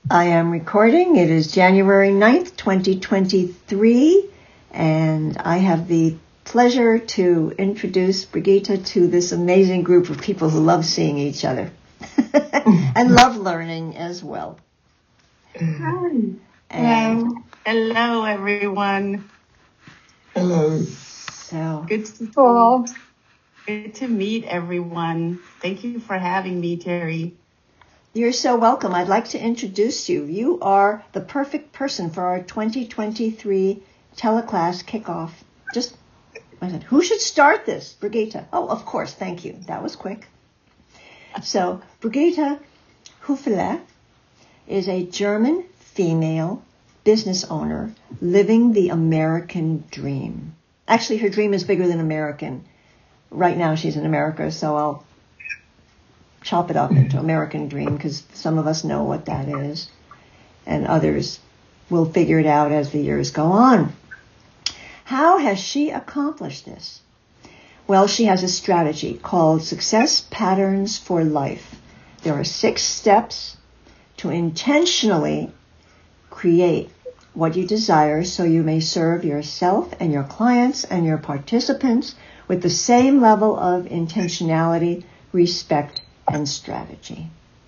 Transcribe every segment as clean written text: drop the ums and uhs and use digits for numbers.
I am recording. It is January 9th, 2023, and I have the pleasure to introduce Brigitte to this amazing group of people who love seeing each other and love learning as well. Hello. Hello, everyone. Hello. So Good to meet everyone. Thank you for having me, Terry. You're so welcome. I'd like to introduce you. You are the perfect person for our 2023 teleclass kickoff. Who should start this? Brigitte. Oh, of course. Thank you. That was quick. So, Brigitte Höfele is a German female business owner living the American dream. Actually, her dream is bigger than American. Right now, she's in America, so I'll chop it up into American dream because some of us know what that is, and others will figure it out as the years go on. How has she accomplished this? Well, she has a strategy called Success Patterns for Life. There are 6 steps to intentionally create what you desire so you may serve yourself and your clients and your participants with the same level of intentionality, respect, and strategy.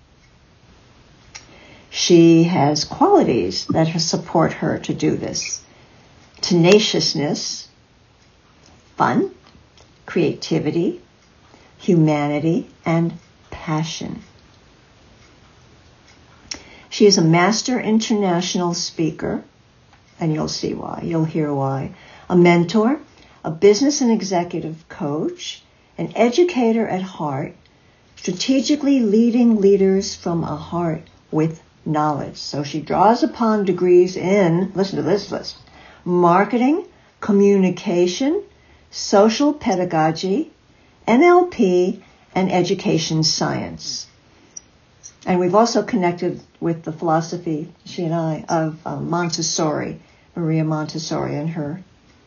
She has qualities that support her to do this. Tenaciousness, fun, creativity, humanity, and passion. She is a master international speaker, and you'll see why, you'll hear why, a mentor, a business and executive coach, an educator at heart, strategically leading leaders from a heart with knowledge. So she draws upon degrees in, listen to this list, marketing, communication, social pedagogy, NLP, and education science. And we've also connected with the philosophy, she and I, of Montessori, Maria Montessori, and her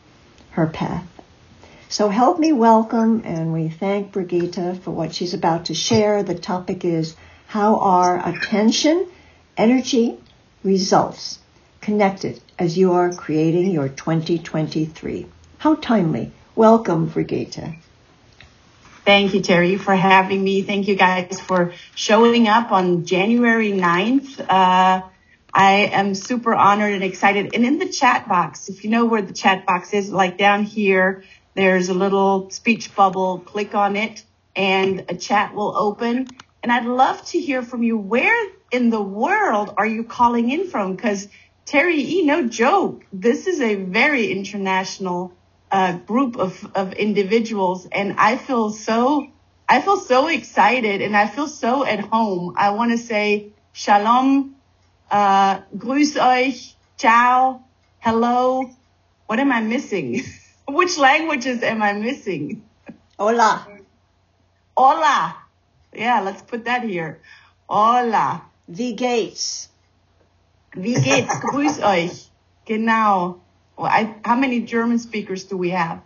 path. So help me welcome, and we thank Brigitte for what she's about to share. The topic is, how are attention, energy, results connected as you are creating your 2023? How timely. Welcome, Brigitte. Thank you, Terry, for having me. Thank you guys for showing up on January 9th. I am super honored and excited. And in the chat box, if you know where the chat box is, like down here, there's a little speech bubble. Click on it and a chat will open. And I'd love to hear from you. Where in the world are you calling in from? Because Terry, no joke, this is a very international group of individuals. And I feel so excited and I feel so at home. I want to say shalom, grüß euch, ciao, hello. What am I missing? Which languages am I missing? Hola. Hola. Yeah, let's put that here. Hola. Wie geht's? Wie geht's? Grüß euch. Genau. Well, how many German speakers do we have?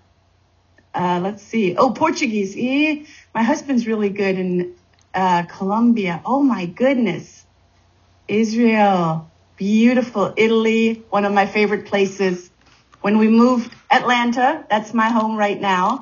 Let's see. Oh, Portuguese. My husband's really good in Colombia. Oh, my goodness. Israel. Beautiful. Italy. One of my favorite places. When we moved Atlanta, that's my home right now.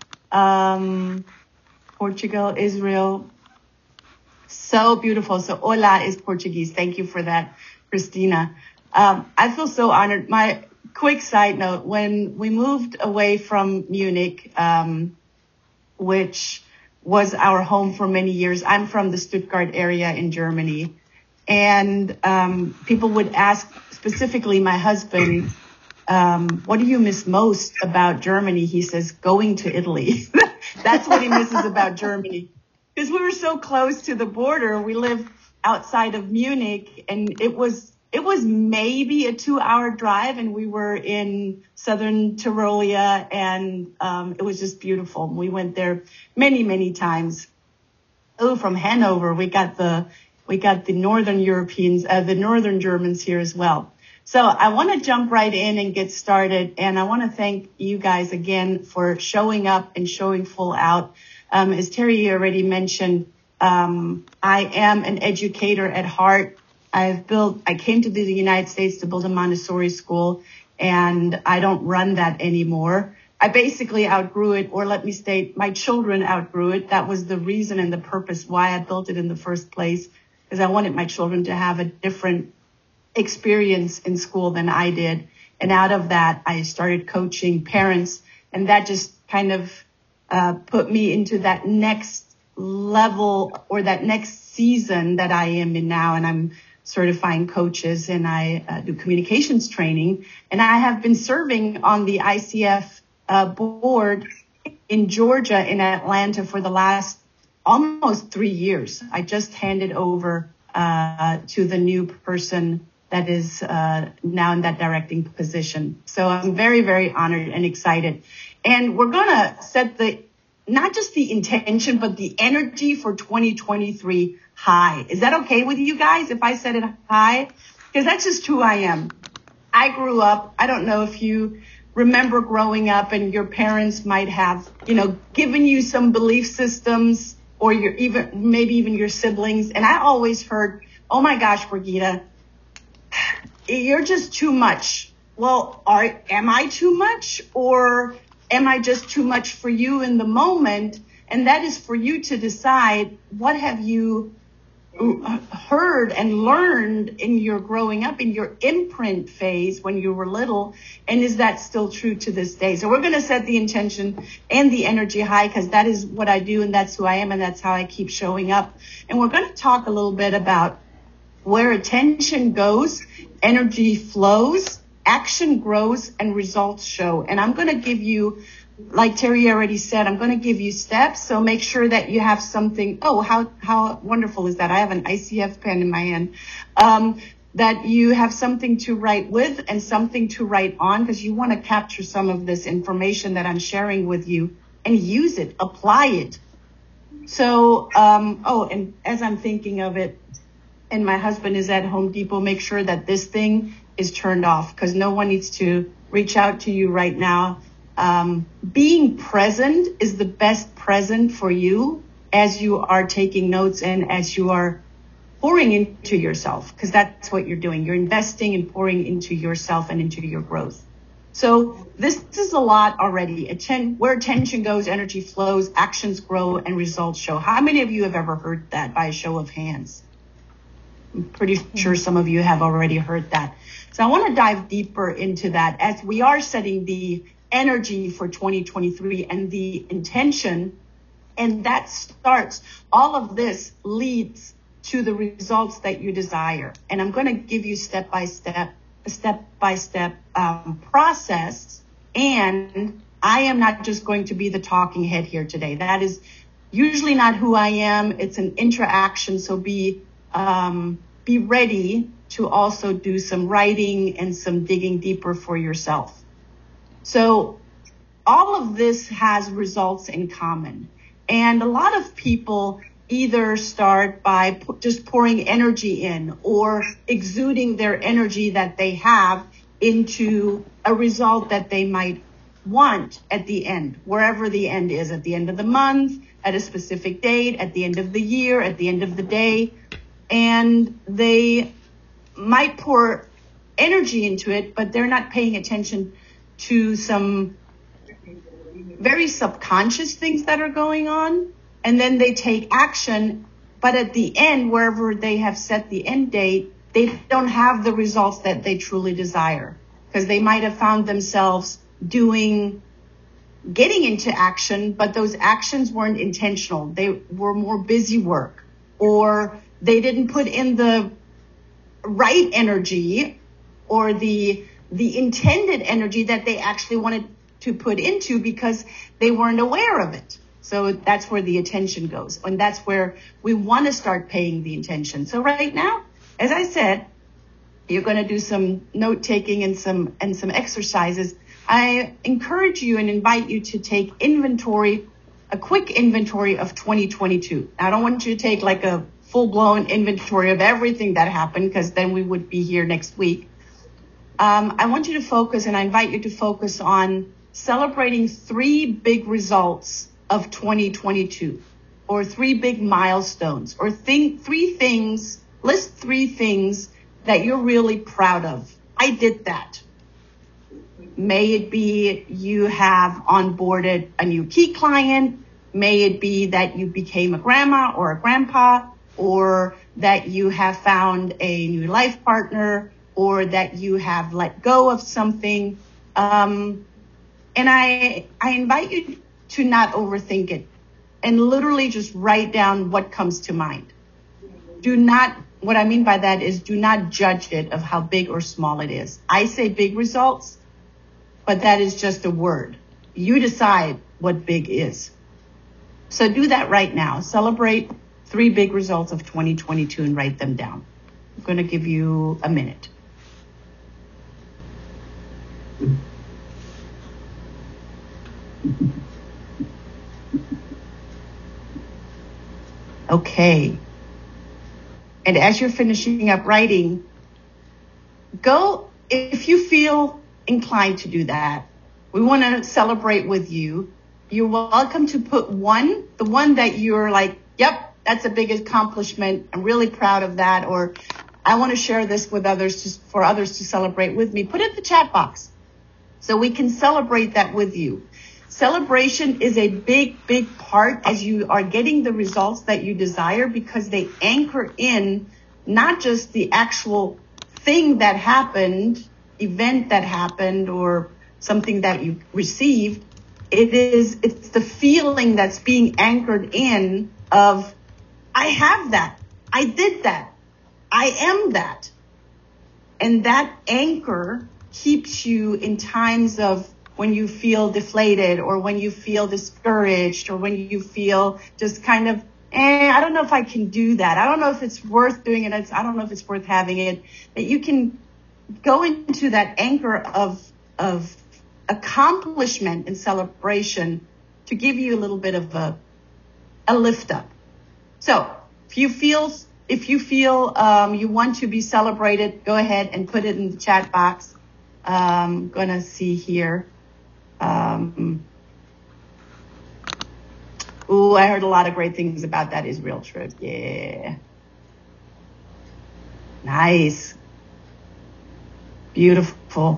Portugal, Israel. So beautiful. So hola is Portuguese. Thank you for that, Christina. I feel so honored. My quick side note, when we moved away from Munich, which was our home for many years, I'm from the Stuttgart area in Germany. And people would ask, specifically my husband, what do you miss most about Germany? He says, going to Italy. That's what he misses about Germany. Because we were so close to the border. We live outside of Munich, and it was maybe a 2-hour drive, and we were in southern Tyrolia, and it was just beautiful. We went there many, many times. Oh, from Hanover, we got the northern Europeans, the northern Germans here as well. So I want to jump right in and get started. And I want to thank you guys again for showing up and showing full out. As Terry already mentioned, I am an educator at heart. I came to the United States to build a Montessori school, and I don't run that anymore. I basically outgrew it, or let me state, my children outgrew it. That was the reason and the purpose why I built it in the first place, because I wanted my children to have a different experience in school than I did. And out of that, I started coaching parents, and that just kind of put me into that next level or that next season that I am in now. And I'm certifying coaches, and I do communications training. And I have been serving on the ICF board in Georgia, in Atlanta, for the last almost 3 years. I just handed over to the new person that is now in that directing position. So I'm very, very honored and excited. And we're going to set not just the intention, but the energy for 2023 high. Is that okay with you guys if I set it high? Because that's just who I am. I grew up, I don't know if you remember growing up, and your parents might have, given you some belief systems, or maybe even your siblings. And I always heard, oh my gosh, Brigitte, you're just too much. Well, am I too much, or am I just too much for you in the moment? And that is for you to decide, what have you heard and learned in your growing up, in your imprint phase when you were little, and is that still true to this day? So we're going to set the intention and the energy high, because that is what I do, and that's who I am, and that's how I keep showing up. And we're going to talk a little bit about where attention goes, energy flows, action grows, and results show. And I'm going to give you, like Terry already said, I'm going to give you steps. So make sure that you have something. Oh, how wonderful is that? I have an ICF pen in my hand. That you have something to write with and something to write on, because you want to capture some of this information that I'm sharing with you and use it, apply it. So, and as I'm thinking of it, and my husband is at Home Depot, make sure that this thing is turned off, because no one needs to reach out to you right now. Being present is the best present for you as you are taking notes and as you are pouring into yourself, because that's what you're doing. You're investing and pouring into yourself and into your growth. So this is a lot already. Where attention goes, energy flows, actions grow, and results show. How many of you have ever heard that by a show of hands? I'm pretty sure some of you have already heard that. So I want to dive deeper into that as we are setting the energy for 2023 and the intention. And that starts, all of this leads to the results that you desire. And I'm going to give you a step-by-step process. And I am not just going to be the talking head here today. That is usually not who I am. It's an interaction. So be ready to also do some writing and some digging deeper for yourself. So all of this has results in common. And a lot of people either start by just pouring energy in or exuding their energy that they have into a result that they might want at the end, wherever the end is, at the end of the month, at a specific date, at the end of the year, at the end of the day. And they might pour energy into it, but they're not paying attention to some very subconscious things that are going on. And then they take action, but at the end, wherever they have set the end date, they don't have the results that they truly desire, because they might have found themselves getting into action, but those actions weren't intentional. They were more busy work, or they didn't put in the right energy or the intended energy that they actually wanted to put into, because they weren't aware of it. So that's where the attention goes. And that's where we want to start paying the attention. So right now, as I said, you're going to do some note taking and some exercises. I encourage you and invite you to take a quick inventory of 2022. I don't want you to take like a full-blown inventory of everything that happened, because then we would be here next week. I want you to focus, and I invite you to focus on celebrating 3 big results of 2022, or 3 big milestones, or 3 things List 3 things that you're really proud of. I did that. May it be you have onboarded a new key client. May it be that you became a grandma or a grandpa, or that you have found a new life partner, or that you have let go of something. And I invite you to not overthink it and literally just write down what comes to mind. What I mean by that is do not judge it of how big or small it is. I say big results, but that is just a word. You decide what big is. So do that right now. Celebrate 3 big results of 2022 and write them down. I'm going to give you a minute. Okay. And as you're finishing up writing, go, if you feel inclined to do that, we want to celebrate with you. You're welcome to put the one that you're like, yep, that's a big accomplishment. I'm really proud of that. Or I want to share this with others, for others to celebrate with me. Put it in the chat box so we can celebrate that with you. Celebration is a big, big part as you are getting the results that you desire, because they anchor in not just the actual thing that happened, event that happened, or something that you received. It's the feeling that's being anchored in of, I have that, I did that, I am that. And that anchor keeps you in times of when you feel deflated, or when you feel discouraged, or when you feel just kind of, I don't know if I can do that. I don't know if it's worth doing it. I don't know if it's worth having it. That you can go into that anchor of accomplishment and celebration to give you a little bit of a lift up. So if you feel you want to be celebrated, go ahead and put it in the chat box. I'm going to see here. I heard a lot of great things about that Israel trip. Yeah. Nice. Beautiful.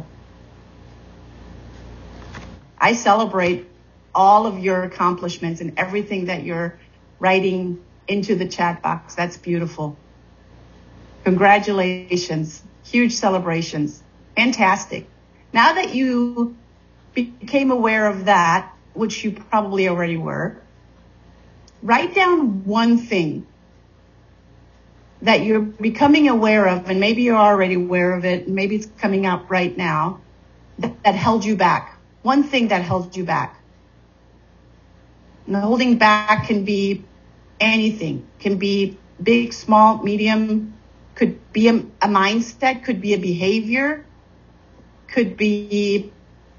I celebrate all of your accomplishments and everything that you're writing into the chat box. That's beautiful. Congratulations. Huge celebrations. Fantastic. Now that you became aware of that, which you probably already were, write down one thing that you're becoming aware of, and maybe you're already aware of it, and maybe it's coming up right now, that held you back. One thing that held you back. And holding back can be anything. Can be big, small, medium. Could be a mindset. Could be a behavior. Could be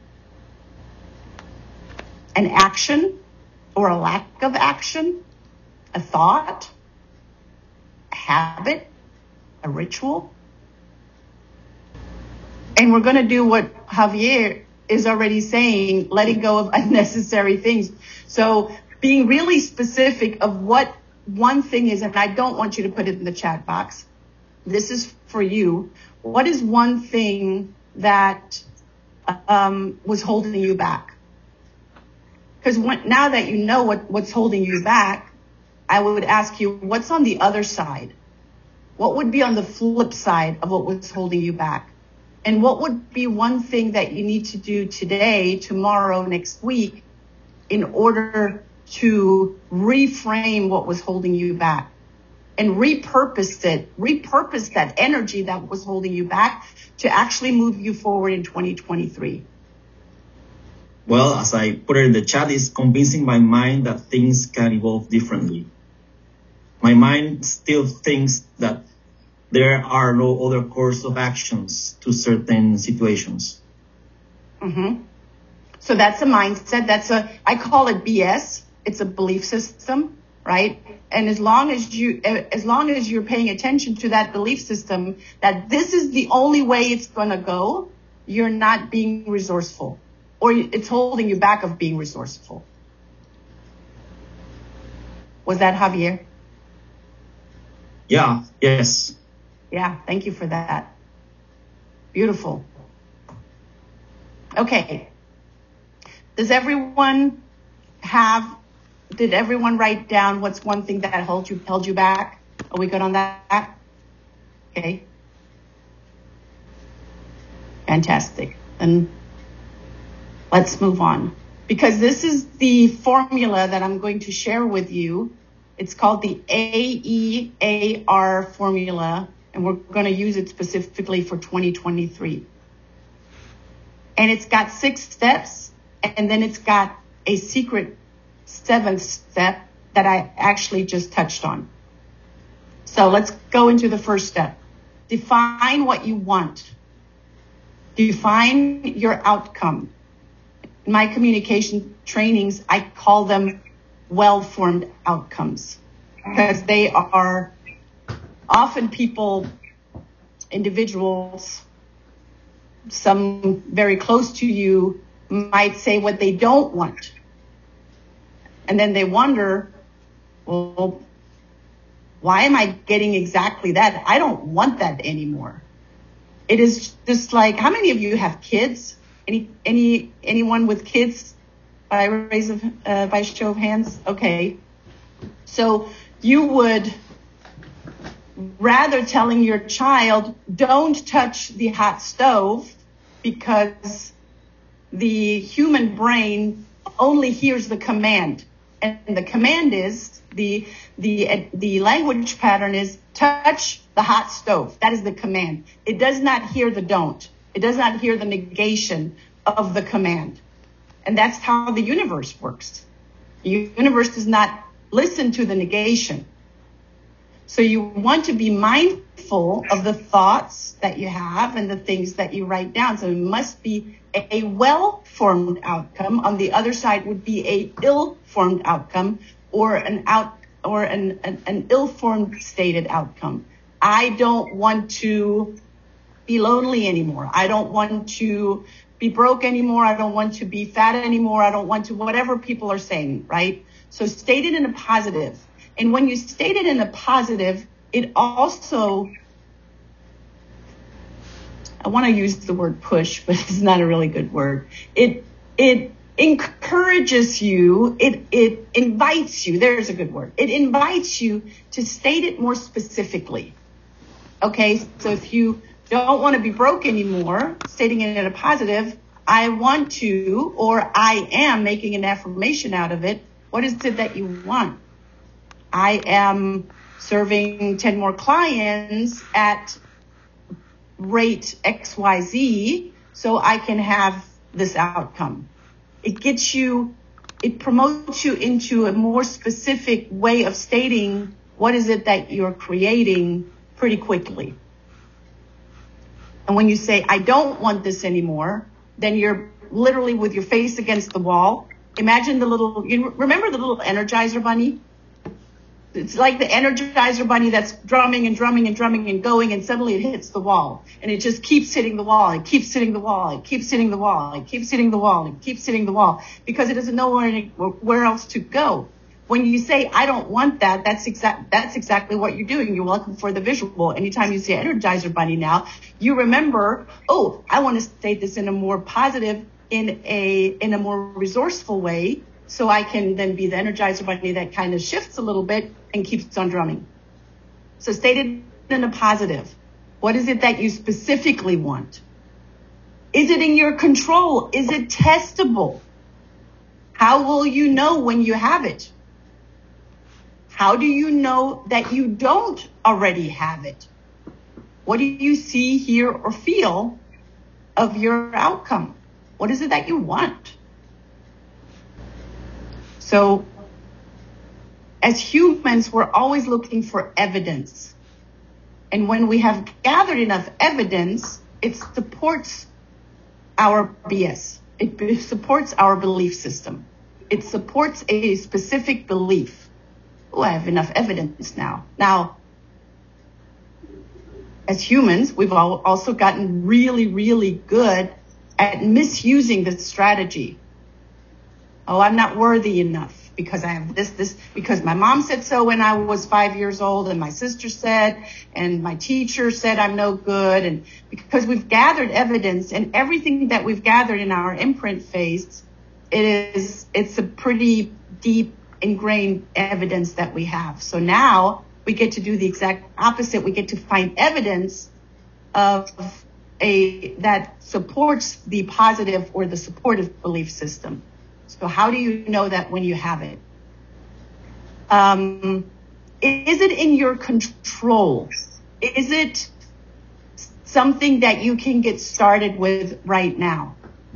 an action or a lack of action. A thought. A habit. A ritual. And we're going to do what Javier is already saying, letting go of unnecessary things. So being really specific of what one thing is, and I don't want you to put it in the chat box. This is for you. What is one thing that was holding you back? Because now that you know what's holding you back, I would ask you, what's on the other side? What would be on the flip side of what was holding you back? And what would be one thing that you need to do today, tomorrow, next week, in order to reframe what was holding you back and repurpose that energy that was holding you back to actually move you forward in 2023? Well, as I put it in the chat, is convincing my mind that things can evolve differently. My mind still thinks that there are no other course of actions to certain situations. Mm-hmm. So that's a mindset. I call it BS. It's a belief system, right? And as long as you're paying attention to that belief system, that this is the only way it's going to go, you're not being resourceful, or it's holding you back of being resourceful. Was that Javier? Yeah, yes. Yeah, thank you for that. Beautiful. Okay. Did everyone write down what's one thing that held you back? Are we good on that? Okay. Fantastic. Then let's move on. Because this is the formula that I'm going to share with you. It's called the AEAR formula, and we're going to use it specifically for 2023. And it's got 6 steps, and then it's got a secret 7th step that I actually just touched on. So let's go into the first step. Define what you want. Define your outcome. In my communication trainings, I call them well-formed outcomes, because they are often individuals, some very close to you might say what they don't want. And then they wonder, well, why am I getting exactly that? I don't want that anymore. It is just like, how many of you have kids? Anyone with kids? By show of hands? Okay. So you would rather telling your child, don't touch the hot stove, because the human brain only hears the command. And the command is, the language pattern is touch the hot stove. That is the command. It does not hear the don't. It does not hear the negation of the command. And that's how the universe works. The universe does not listen to the negation. So you want to be mindful of the thoughts that you have and the things that you write down. So it must be a well-formed outcome. On the other side would be a ill-formed outcome, or an ill-formed stated outcome. I don't want to be lonely anymore. I don't want to be broke anymore. I don't want to be fat anymore. I don't want to, whatever people are saying, right? So state it in a positive. And when you state it in a positive, it also, I want to use the word push, but it's not a really good word. It encourages you. It invites you. There's a good word. It invites you to state it more specifically. Okay. So if you don't want to be broke anymore, stating it in a positive, I want to, or I am, making an affirmation out of it. What is it that you want? I am serving 10 more clients at rate XYZ so I can have this outcome. It promotes you into a more specific way of stating what is it that you're creating pretty quickly. And when you say, I don't want this anymore, then you're literally with your face against the wall. Imagine remember the little Energizer bunny? It's like the Energizer bunny that's drumming and drumming and drumming and going, and suddenly it hits the wall. And it just keeps hitting the wall. It keeps hitting the wall. It keeps hitting the wall. It keeps hitting the wall. It keeps hitting the wall, because it doesn't know where else to go. When you say, I don't want that, that's exactly what you're doing. You're welcome for the visual. Anytime you see Energizer bunny now, you remember, oh, I want to state this in a more positive, in a more resourceful way, so I can then be the Energizer bunny that kind of shifts a little bit and keeps on drumming. So state it in a positive. What is it that you specifically want? Is it in your control? Is it testable? How will you know when you have it? How do you know that you don't already have it? What do you see, hear, or feel of your outcome? What is it that you want? So as humans, we're always looking for evidence. And when we have gathered enough evidence, it supports our BS. It supports our belief system. It supports a specific belief. Oh, I have enough evidence now. Now, as humans, we've also gotten really, really good at misusing this strategy. Oh, I'm not worthy enough. because I have this, because my mom said so when I was 5 years old, and my sister said, and my teacher said I'm no good. And because we've gathered evidence, and everything that we've gathered in our imprint phase, it's a pretty deep ingrained evidence that we have. So now we get to do the exact opposite. We get to find evidence of that supports the positive or the supportive belief system. So how do you know that when you have it? Is it in your control? Is it something that you can get started with right now?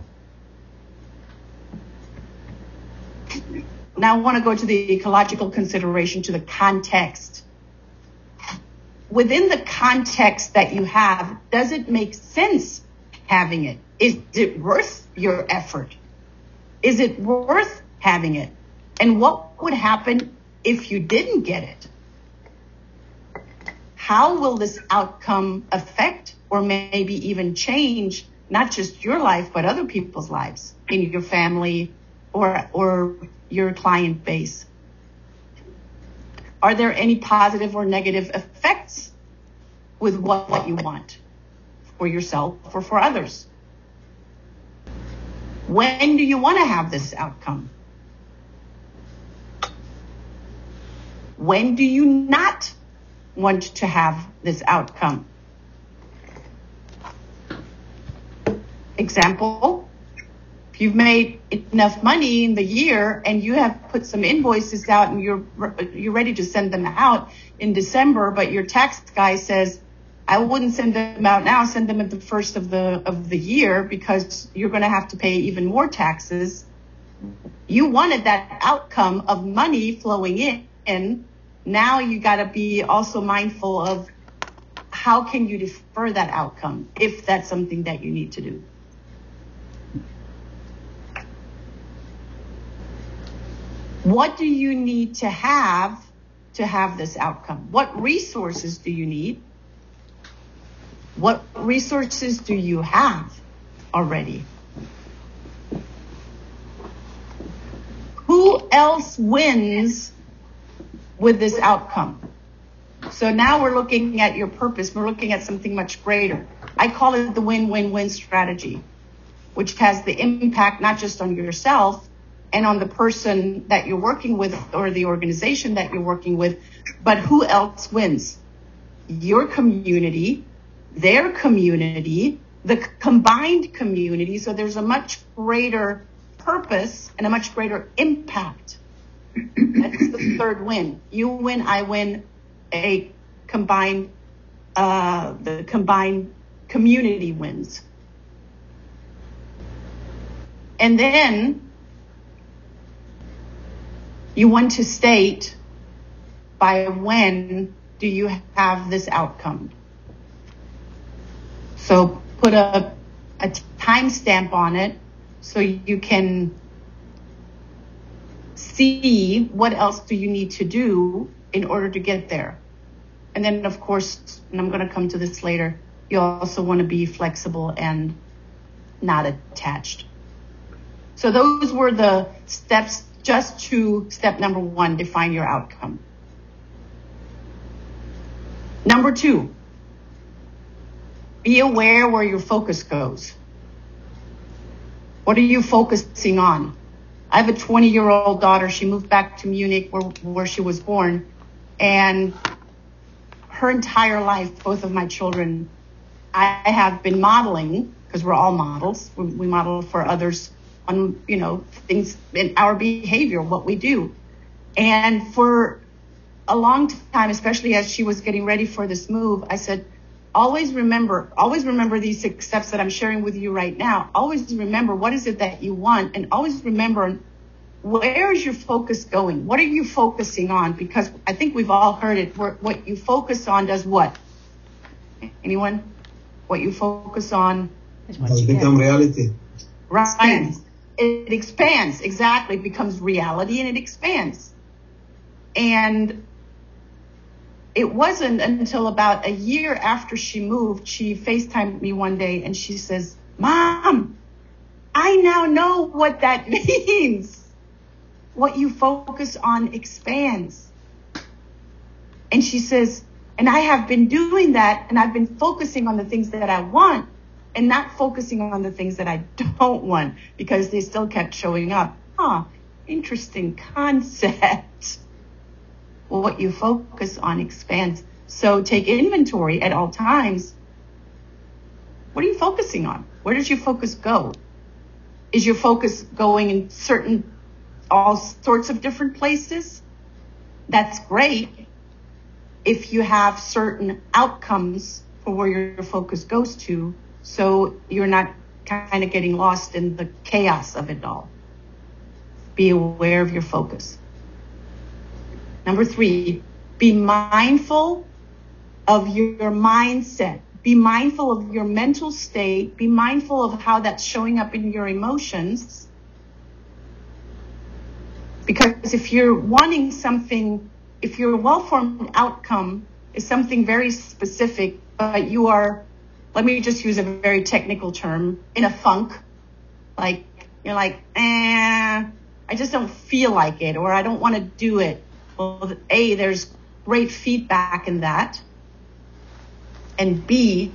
Now I want to go to the ecological consideration, to the context. Within the context that you have, does it make sense having it? Is it worth your effort? Is it worth having it? And what would happen if you didn't get it? How will this outcome affect or maybe even change not just your life, but other people's lives in your family or your client base? Are there any positive or negative effects with what you want for yourself or for others? When do you want to have this outcome? When do you not want to have this outcome? Example, if you've made enough money in the year and you have put some invoices out and you're ready to send them out in December, but your tax guy says, I wouldn't send them out now, send them at the first of the year because you're going to have to pay even more taxes. You wanted that outcome of money flowing in. Now you got to be also mindful of how can you defer that outcome if that's something that you need to do. What do you need to have this outcome? What resources do you need? What resources do you have already? Who else wins with this outcome? So now we're looking at your purpose. We're looking at something much greater. I call it the win-win-win strategy, which has the impact not just on yourself and on the person that you're working with or the organization that you're working with, but who else wins? Your community, their community, the combined community. So there's a much greater purpose and a much greater impact. That's the third win. You win, I win, the combined community wins. And then you want to state by when do you have this outcome. So put a timestamp on it so you can see what else do you need to do in order to get there. And then, of course, and I'm going to come to this later, you also want to be flexible and not attached. So those were the steps just to step number 1, define your outcome. Number 2, be aware where your focus goes. What are you focusing on? I have a 20-year-old daughter. She moved back to Munich where she was born. And her entire life, both of my children, I have been modeling, because we're all models. We model for others on, things in our behavior, what we do. And for a long time, especially as she was getting ready for this move, I said, always remember these 6 steps that I'm sharing with you right now. Always remember what is it that you want, and always remember where is your focus going? What are you focusing on? Because I think we've all heard it. What you focus on does what? Anyone? What you focus on Is what you become get. reality. right? It expands, exactly. It becomes reality and it expands. And it wasn't until about a year after she moved, she FaceTimed me one day and she says, Mom, I now know what that means. what you focus on expands. And she says, and I have been doing that, and I've been focusing on the things that I want and not focusing on the things that I don't want because they still kept showing up. Interesting concept. Well, what you focus on expands. So take inventory at all times. What are you focusing on? Where does your focus go? Is your focus going in all sorts of different places? That's great if you have certain outcomes for where your focus goes to, so you're not kind of getting lost in the chaos of it all. Be aware of your focus. Number 3, be mindful of your mindset. Be mindful of your mental state. Be mindful of how that's showing up in your emotions. Because if you're wanting something, if your well-formed outcome is something very specific, but you are, let me just use a very technical term, in a funk, like you're like, I just don't feel like it, or I don't want to do it. Well, A, there's great feedback in that. And B,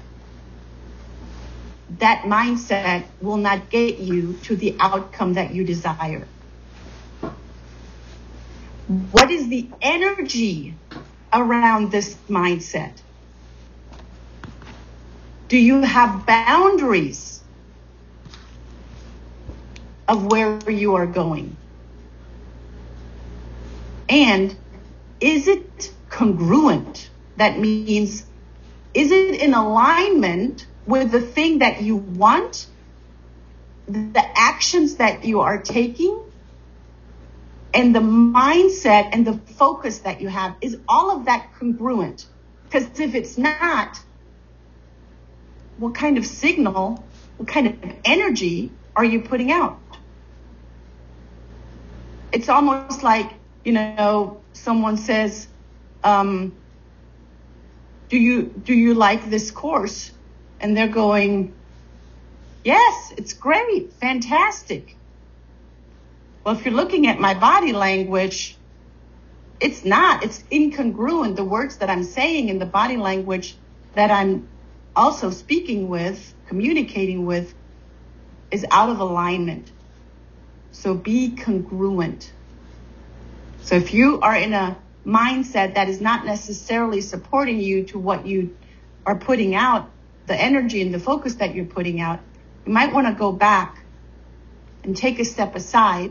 that mindset will not get you to the outcome that you desire. What is the energy around this mindset? Do you have boundaries of where you are going? And is it congruent? That means, is it in alignment with the thing that you want, the actions that you are taking, and the mindset and the focus that you have? Is all of that congruent? Because if it's not, what kind of signal, what kind of energy are you putting out? It's almost like, someone says, do you like this course? And they're going, yes, it's great, fantastic. Well, if you're looking at my body language, it's incongruent. The words that I'm saying in the body language that I'm also speaking with, communicating with, is out of alignment. So be congruent. So if you are in a mindset that is not necessarily supporting you to what you are putting out, the energy and the focus that you're putting out, you might want to go back and take a step aside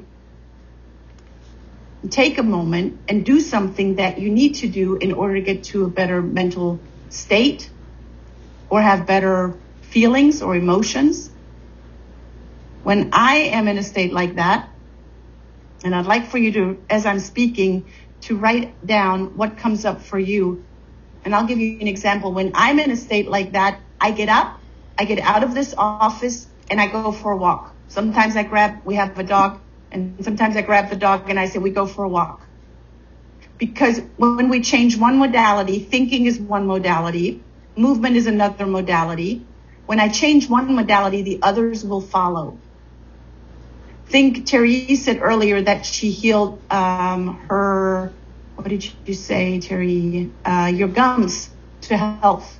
and take a moment and do something that you need to do in order to get to a better mental state or have better feelings or emotions. When I am in a state like that, and I'd like for you to, as I'm speaking, to write down what comes up for you. And I'll give you an example. When I'm in a state like that, I get up, I get out of this office, and I go for a walk. Sometimes we have a dog, and sometimes I grab the dog and I say, we go for a walk. Because when we change one modality, thinking is one modality, movement is another modality. When I change one modality, the others will follow. Think Terry said earlier that she healed her, what did you say, Terry? Your gums to health.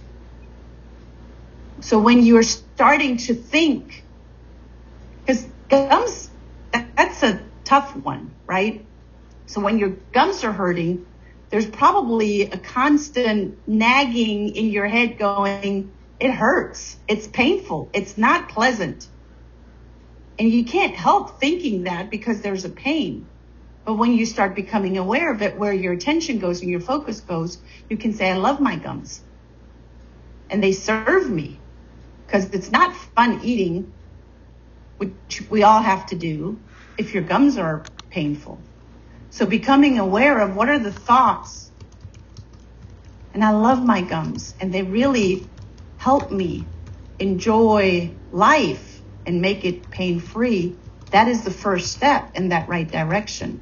So when you're starting to think, because gums, that's a tough one, right? So when your gums are hurting, there's probably a constant nagging in your head going, it hurts, it's painful, it's not pleasant. And you can't help thinking that because there's a pain. But when you start becoming aware of it, where your attention goes and your focus goes, you can say, I love my gums. And they serve me. Because it's not fun eating, which we all have to do, if your gums are painful. So becoming aware of what are the thoughts. And I love my gums. And they really help me enjoy life and make it pain-free. That is the first step in that right direction.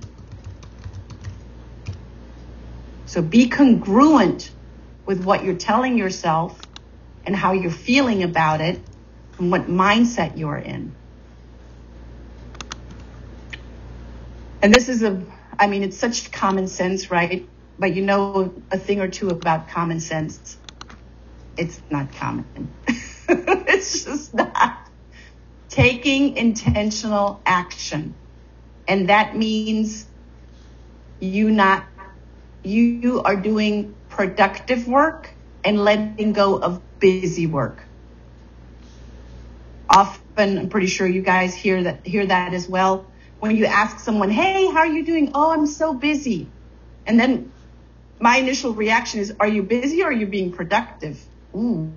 So be congruent with what you're telling yourself and how you're feeling about it and what mindset you're in. And this is it's such common sense, right? But you know a thing or two about common sense. It's not common. It's just not. Taking intentional action. And that means you are doing productive work and letting go of busy work. Often, I'm pretty sure you guys hear that as well. When you ask someone, hey, how are you doing? Oh, I'm so busy. And then my initial reaction is, are you busy or are you being productive? Ooh.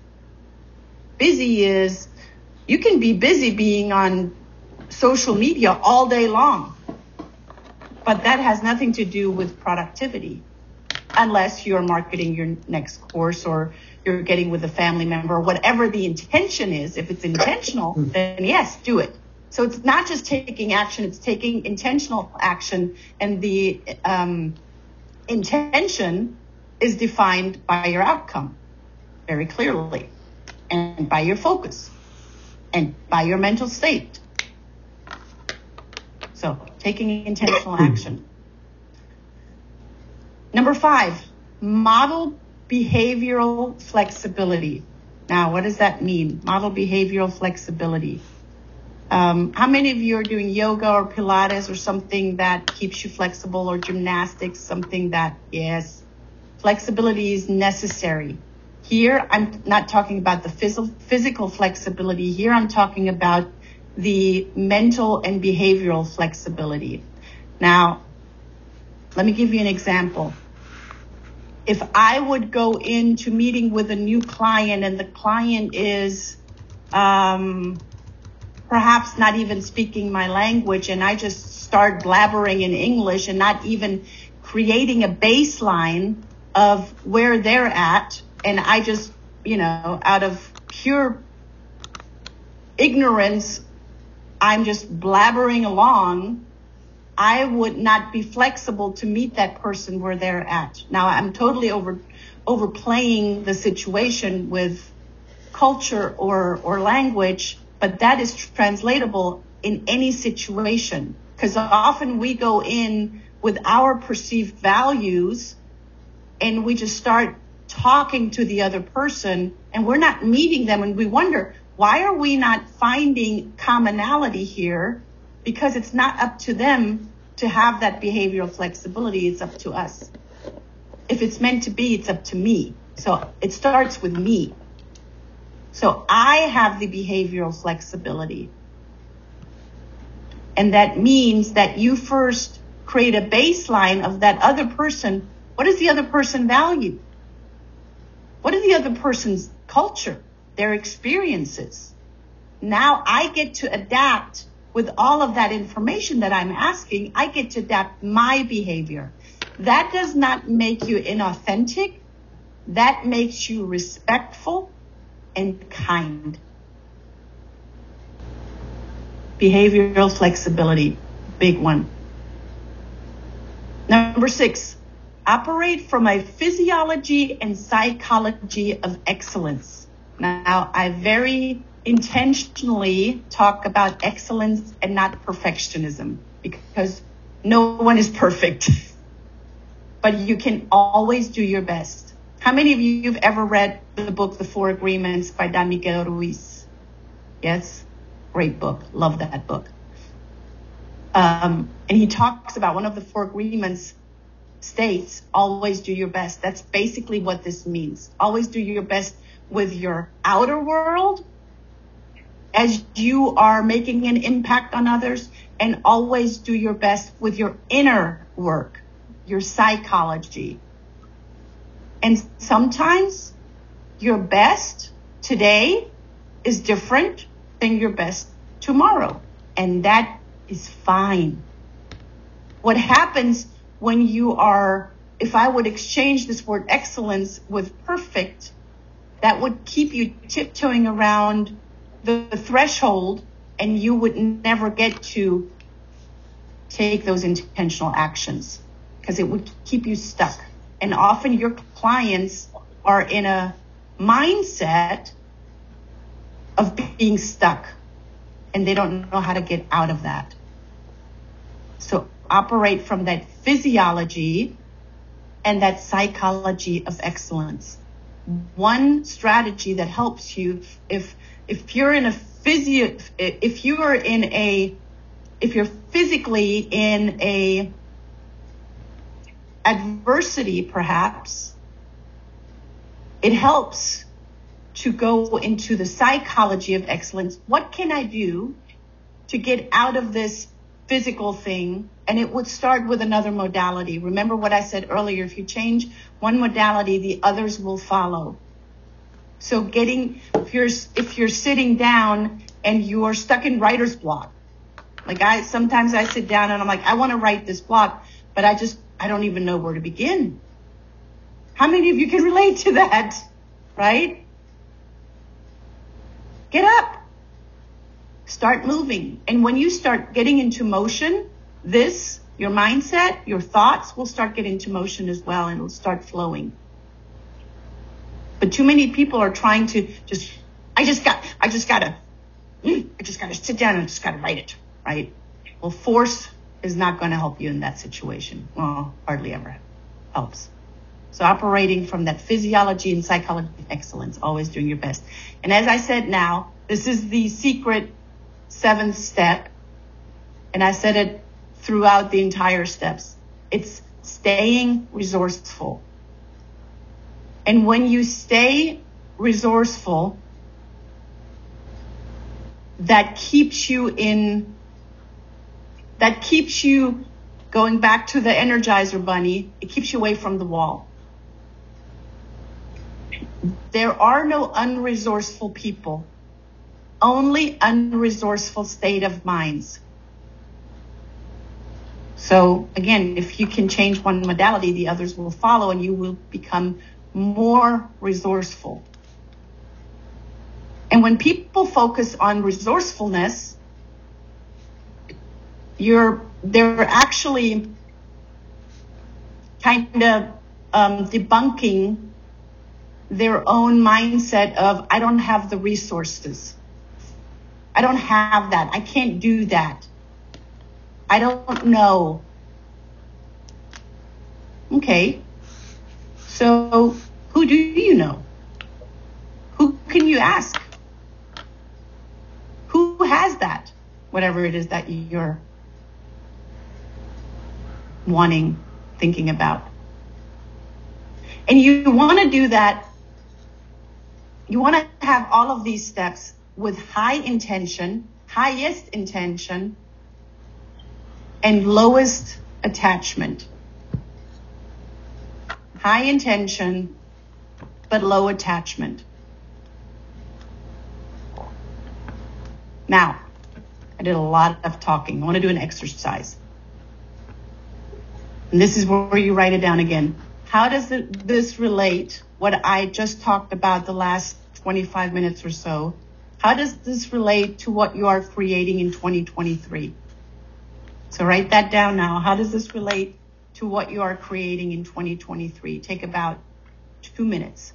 Busy is, you can be busy being on social media all day long. But that has nothing to do with productivity, unless you're marketing your next course or you're getting with a family member, whatever the intention is. If it's intentional, then yes, do it. So it's not just taking action, it's taking intentional action. And the intention is defined by your outcome very clearly, and by your focus, and by your mental state. So taking intentional action. Number 5, model behavioral flexibility. Now, what does that mean? Model behavioral flexibility. How many of you are doing yoga or Pilates or something that keeps you flexible, or gymnastics, something that, yes, flexibility is necessary. Here, I'm not talking about the physical flexibility. Here, I'm talking about the mental and behavioral flexibility. Now, let me give you an example. If I would go into meeting with a new client and the client is perhaps not even speaking my language, and I just start blabbering in English and not even creating a baseline of where they're at, and I just, out of pure ignorance, I'm just blabbering along, I would not be flexible to meet that person where they're at. Now, I'm totally overplaying the situation with culture or language, but that is translatable in any situation. Because often we go in with our perceived values and we just start talking to the other person and we're not meeting them, and we wonder, why are we not finding commonality here? Because it's not up to them to have that behavioral flexibility. It's up to us. If it's meant to be, it's up to me. So it starts with me. So I have the behavioral flexibility. And that means that you first create a baseline of that other person. What does the other person value? What is the other person's culture, their experiences? Now I get to adapt with all of that information that I'm asking. I get to adapt my behavior. That does not make you inauthentic. That makes you respectful and kind. Behavioral flexibility, big one. Number 6, operate from a physiology and psychology of excellence. Now, I very intentionally talk about excellence and not perfectionism, because no one is perfect, but you can always do your best. How many of you have ever read the book, The 4 Agreements by Don Miguel Ruiz? Yes? Great book. Love that book. And he talks about one of the 4 agreements states, always do your best. That's basically what this means. Always do your best with your outer world as you are making an impact on others, and always do your best with your inner work, your psychology. And sometimes your best today is different than your best tomorrow. And that is fine. What happens when you are, if I would exchange this word excellence with perfect, that would keep you tiptoeing around the threshold, and you would never get to take those intentional actions, because it would keep you stuck. And often your clients are in a mindset of being stuck, and they don't know how to get out of that. So operate from that physiology and that psychology of excellence. One strategy that helps you, if you're physically in a adversity, perhaps, it helps to go into the psychology of excellence. What can I do to get out of this physical thing? And it would start with another modality. Remember what I said earlier, if you change one modality, the others will follow. So if you're sitting down and you're stuck in writer's block, sometimes I sit down and I'm like, I want to write this block, but I don't even know where to begin. How many of you can relate to that, right? Get up. Start moving. And when you start getting into motion, your mindset, your thoughts will start getting into motion as well, and it'll start flowing. But too many people are trying to I just gotta sit down and just gotta write it, right? Well, force is not going to help you in that situation. Well, hardly ever helps. So operating from that physiology and psychology of excellence, always doing your best. And as I said now, this is the secret 7th step. And I said it throughout the entire steps. It's staying resourceful. And when you stay resourceful, that keeps you going back to the Energizer Bunny. It keeps you away from the wall. There are no unresourceful people, only unresourceful state of minds. So again, if you can change one modality, the others will follow and you will become more resourceful. And when people focus on resourcefulness, they're actually kind of debunking their own mindset of, I don't have the resources. I don't have that. I can't do that. I don't know. Okay. So who do you know? Who can you ask? Who has that? Whatever it is that you're thinking about. And you want to do that. You want to have all of these steps with highest intention, and lowest attachment. High intention, but low attachment. Now, I did a lot of talking. I want to do an exercise. And this is where you write it down again. How does this relate, what I just talked about the last 25 minutes or so, how does this relate to what you are creating in 2023? So write that down now. How does this relate to what you are creating in 2023? Take about 2 minutes.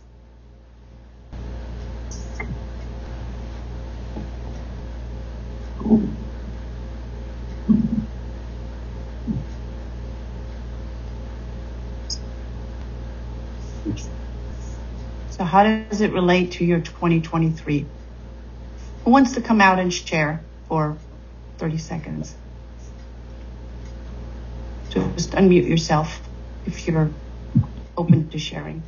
So how does it relate to your 2023? Who wants to come out and share for 30 seconds? Just unmute yourself if you're open to sharing.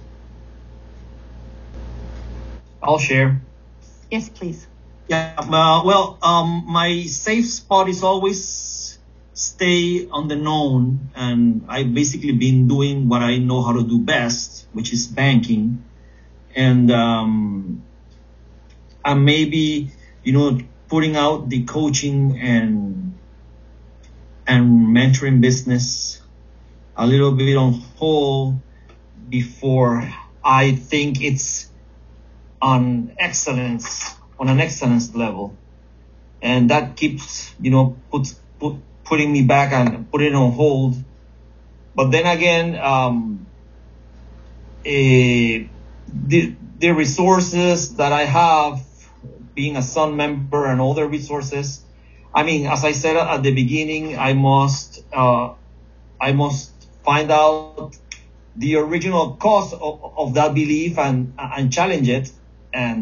I'll share. Yes, please. Yeah, my safe spot is always stay on the known, and I've basically been doing what I know how to do best, which is banking. And I'm maybe, putting out the coaching and mentoring business a little bit on hold before I think it's on an excellence level. And that keeps, putting me back and putting it on hold. But then again, the resources that I have, being a Sun member and other resources, I mean, as I said at the beginning, I must find out the original cause of that belief and challenge it, and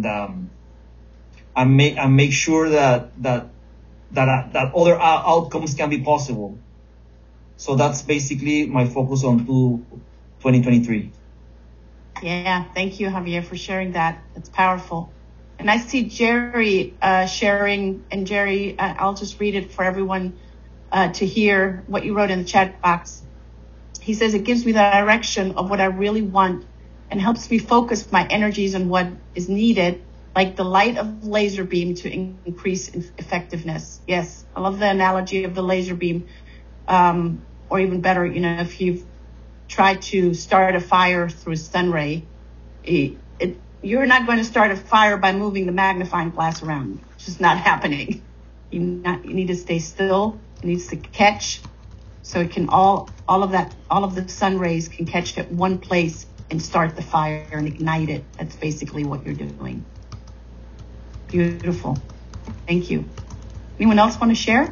make sure that other outcomes can be possible. So that's basically my focus on 2023. Yeah, thank you, Javier, for sharing that. That's powerful. And I see Jerry sharing, and Jerry, I'll just read it for everyone to hear what you wrote in the chat box. He says, it gives me the direction of what I really want and helps me focus my energies on what is needed, like the light of laser beam to increase effectiveness. Yes, I love the analogy of the laser beam. Or even better, if you've tried to start a fire through a sun ray, you're not going to start a fire by moving the magnifying glass around. It's just not happening. You need to stay still. It needs to catch, so it can all of the sun rays can catch at one place and start the fire and ignite it. That's basically what you're doing. Beautiful. Thank you. Anyone else want to share?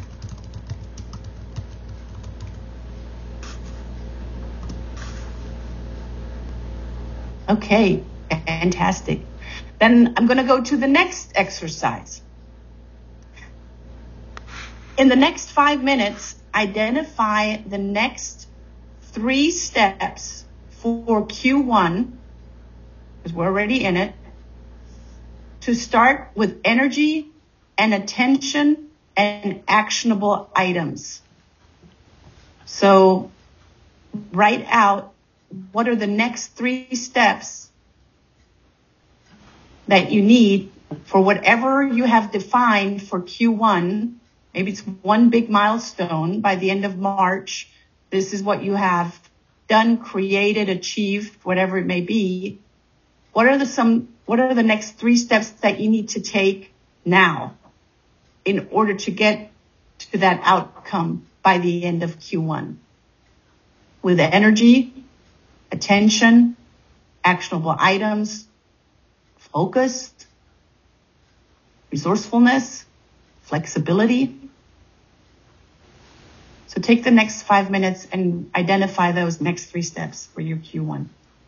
Okay, fantastic. Then I'm going to go to the next exercise. In the next 5 minutes, identify the next 3 steps for Q1, because we're already in it, to start with energy and attention and actionable items. So write out what are the next 3 steps that you need for whatever you have defined for Q1. Maybe it's one big milestone by the end of March. This is what you have done, created, achieved, whatever it may be. What are the next 3 steps that you need to take now in order to get to that outcome by the end of Q1? With energy, attention, actionable items, focus, resourcefulness, flexibility. So take the next 5 minutes and identify those next 3 steps for your Q1.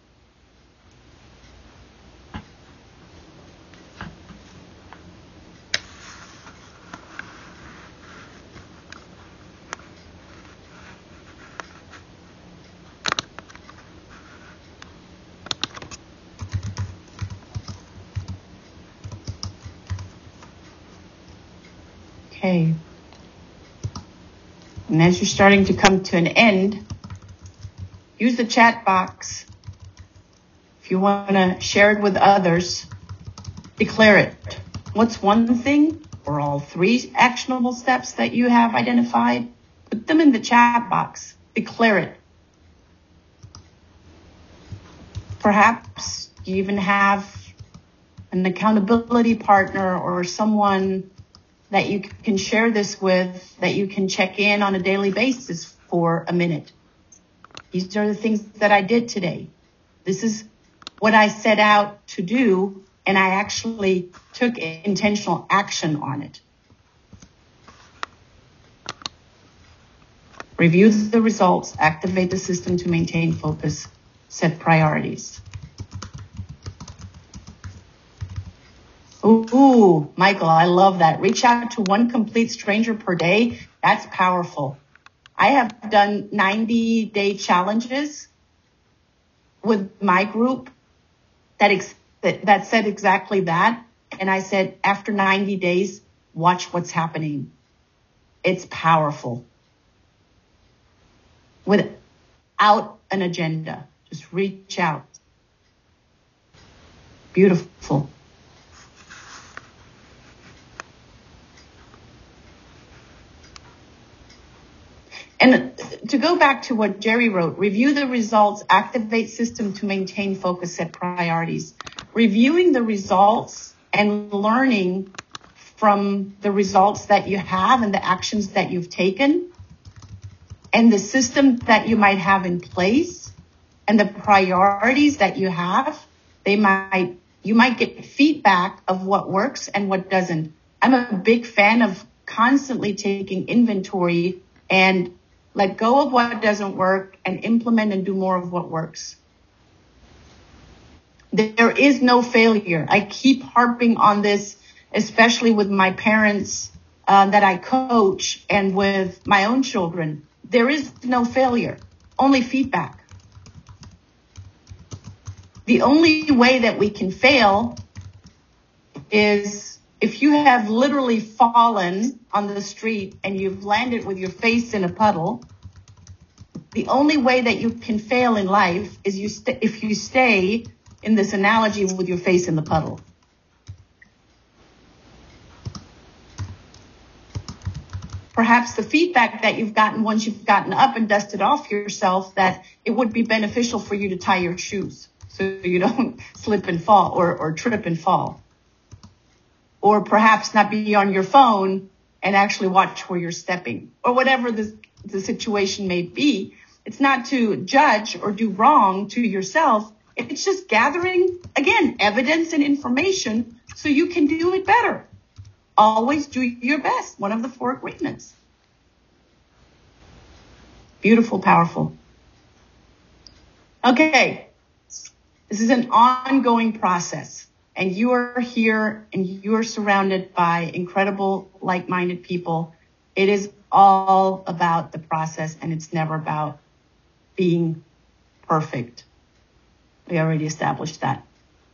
Okay. And as you're starting to come to an end, use the chat box. If you want to share it with others, declare it. What's one thing or all 3 actionable steps that you have identified? Put them in the chat box. Declare it. Perhaps you even have an accountability partner or someone that you can share this with, that you can check in on a daily basis for a minute. These are the things that I did today. This is what I set out to do, and I actually took intentional action on it. Review the results, activate the system to maintain focus, set priorities. Ooh, Michael, I love that. Reach out to 1 complete stranger per day. That's powerful. I have done 90-day challenges with my group that said exactly that. And I said, after 90 days, watch what's happening. It's powerful. Without an agenda. Just reach out. Beautiful. And to go back to what Jerry wrote, review the results, activate system to maintain focus, set priorities. Reviewing the results and learning from the results that you have and the actions that you've taken and the system that you might have in place and the priorities that you have, you might get feedback of what works and what doesn't. I'm a big fan of constantly taking inventory and let go of what doesn't work and implement and do more of what works. There is no failure. I keep harping on this, especially with my parents that I coach and with my own children. There is no failure, only feedback. The only way that we can fail is if you have literally fallen on the street and you've landed with your face in a puddle. The only way that you can fail in life is if you stay in this analogy with your face in the puddle. Perhaps the feedback that you've gotten once you've gotten up and dusted off yourself, that it would be beneficial for you to tie your shoes so you don't slip and fall or trip and fall. Or perhaps not be on your phone and actually watch where you're stepping, or whatever the situation may be. It's not to judge or do wrong to yourself. It's just gathering, again, evidence and information so you can do it better. Always do your best. One of the 4 agreements. Beautiful, powerful. Okay. This is an ongoing process. And you are here and you are surrounded by incredible, like-minded people. It is all about the process, and it's never about being perfect. We already established that.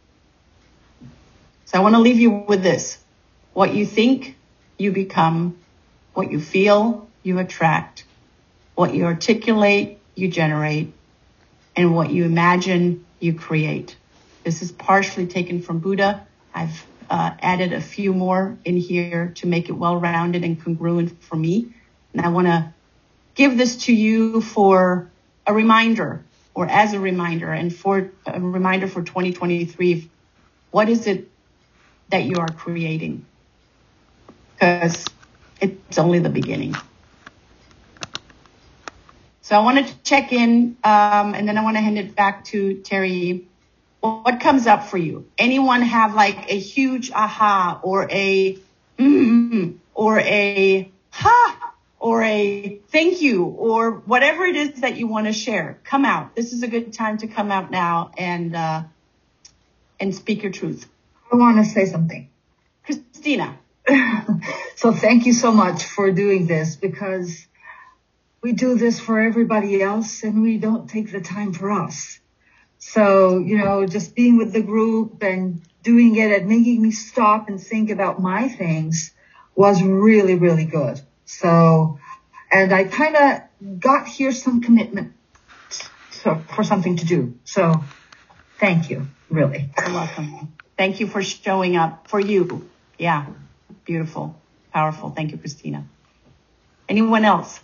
So I want to leave you with this. What you think, you become. What you feel, you attract. What you articulate, you generate. And what you imagine, you create. This is partially taken from Buddha. I've added a few more in here to make it well-rounded and congruent for me. And I want to give this to you for a reminder, or as a reminder, and for a reminder for 2023. What is it that you are creating? Because it's only the beginning. So I wanted to check in, and then I want to hand it back to Terry. What comes up for you? Anyone have like a huge aha, or a or a ha, or a thank you, or whatever it is that you want to share? Come out. This is a good time to come out now and speak your truth. I want to say something. Christina. So thank you so much for doing this, because we do this for everybody else and we don't take the time for us. So, just being with the group and doing it and making me stop and think about my things was really, really good. So, and I kind of got here some commitment for something to do. So thank you, really. You're welcome. Thank you for showing up for you. Yeah. Beautiful. Powerful. Thank you, Christina. Anyone else?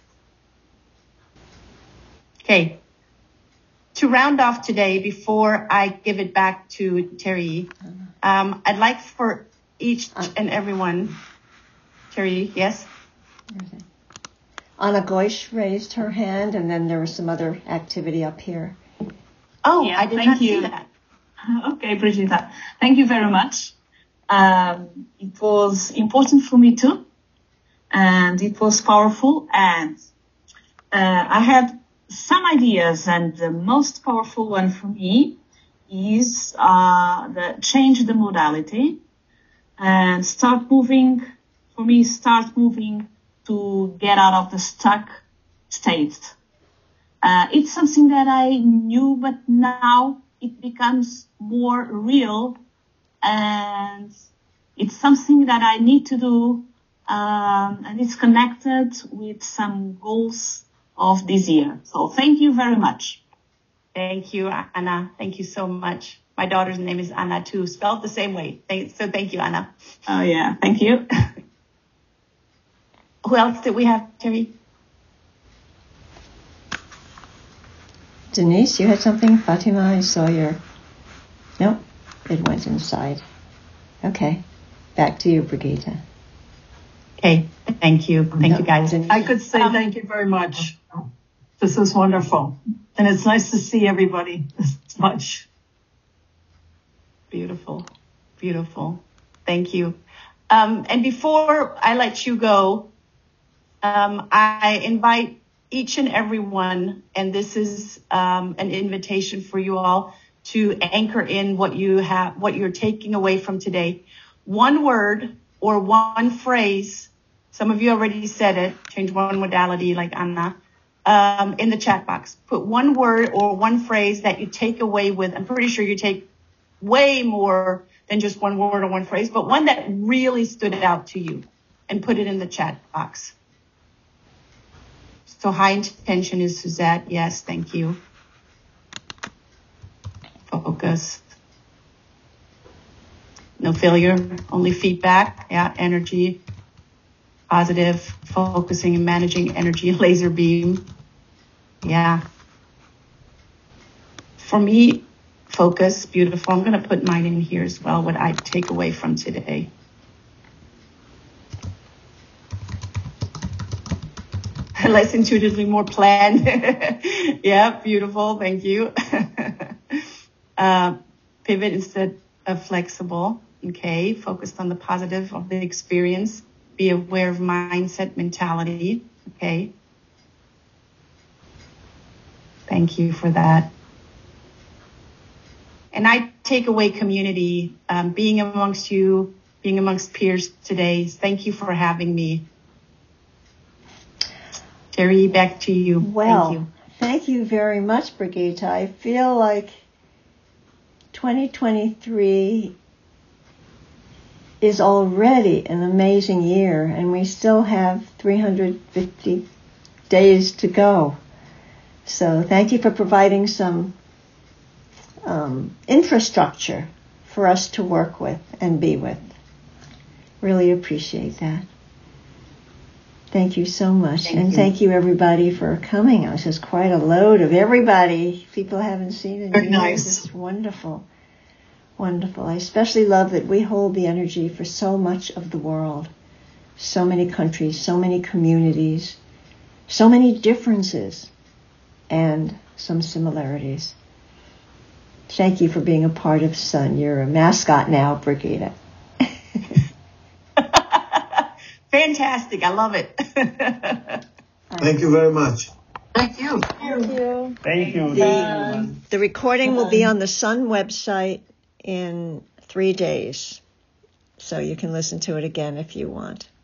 Okay. To round off today, before I give it back to Terry, I'd like for each and everyone. Terry, yes? Okay. Anna Goish raised her hand, and then there was some other activity up here. Oh, yeah, I did not see that. Okay, Brigitta. Thank you very much. It was important for me too, and it was powerful, and I had some ideas, and the most powerful one for me is the change the modality and start moving to get out of the stuck state. It's something that I knew, but now it becomes more real, and it's something that I need to do, and it's connected with some goals of this year. So thank you very much. Thank you, Anna. Thank you so much. My daughter's name is Anna too, spelled the same way. So thank you, Anna. Oh yeah, thank you. Who else did we have, Terry? Denise, you had something? Fatima, I saw your... Nope, it went inside. Okay, back to you, Brigitte. Okay, thank you. Thank you, guys. I could say thank you very much. This is wonderful. And it's nice to see everybody this much. Beautiful. Beautiful. Thank you. And before I let you go, I invite each and every one, and this is an invitation for you all to anchor in what you're taking away from today. One word or one phrase. Some of you already said it. Change one modality, like Anna. In the chat box, put one word or one phrase that you take away with. I'm pretty sure you take way more than just one word or one phrase, but one that really stood out to you, and put it in the chat box. So high intention is Suzette. Yes, thank you. Focus. No failure, only feedback. Yeah, energy. Positive, focusing and managing energy, laser beam. Yeah. For me, focus, beautiful. I'm going to put mine in here as well, what I take away from today. Less intuitively, more planned. Yeah, beautiful. Thank you. Pivot instead of flexible. Okay, focused on the positive of the experience. Be aware of mindset, mentality. Okay. Thank you for that. And I take away community, being amongst you, being amongst peers today. Thank you for having me. Terry, back to you. Well, thank you very much, Brigitte. I feel like 2023 is already an amazing year, and we still have 350 days to go. So thank you for providing some infrastructure for us to work with and be with. Really appreciate that. Thank you so much. Thank you everybody for coming. This is quite a load of everybody. People haven't seen in years. Nice. It's wonderful. Wonderful. I especially love that we hold the energy for so much of the world. So many countries, so many communities, so many differences, and some similarities. Thank you for being a part of Sun. You're a mascot now, Brigitte. Fantastic. I love it. Thank you very much. Thank you. Thank you. Thank you. The recording will be on the Sun website in 3 days, so you can listen to it again if you want.